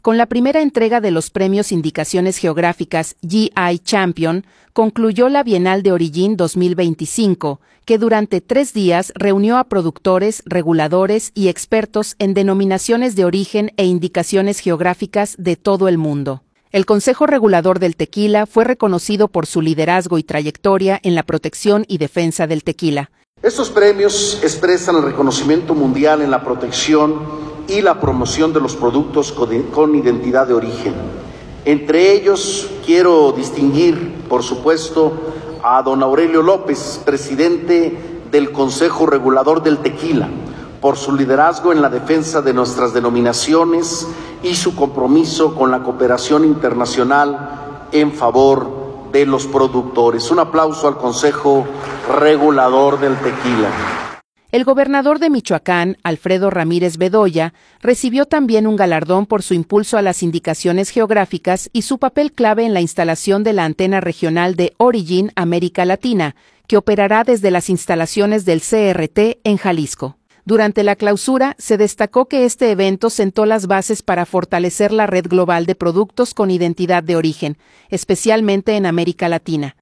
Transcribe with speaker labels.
Speaker 1: Con la primera entrega de los premios Indicaciones Geográficas GI Champion, concluyó la Bienal de Origin 2025, que durante 3 días reunió a productores, reguladores y expertos en denominaciones de origen e indicaciones geográficas de todo el mundo. El Consejo Regulador del Tequila fue reconocido por su liderazgo y trayectoria en la protección y defensa del tequila.
Speaker 2: Estos premios expresan el reconocimiento mundial en la protección y la promoción de los productos con identidad de origen. Entre ellos quiero distinguir, por supuesto, a don Aurelio López, presidente del Consejo Regulador del Tequila, por su liderazgo en la defensa de nuestras denominaciones y su compromiso con la cooperación internacional en favor de los productores. Un aplauso al Consejo Regulador del Tequila.
Speaker 1: El gobernador de Michoacán, Alfredo Ramírez Bedoya, recibió también un galardón por su impulso a las indicaciones geográficas y su papel clave en la instalación de la antena regional de Origin América Latina, que operará desde las instalaciones del CRT en Jalisco. Durante la clausura, se destacó que este evento sentó las bases para fortalecer la red global de productos con identidad de origen, especialmente en América Latina.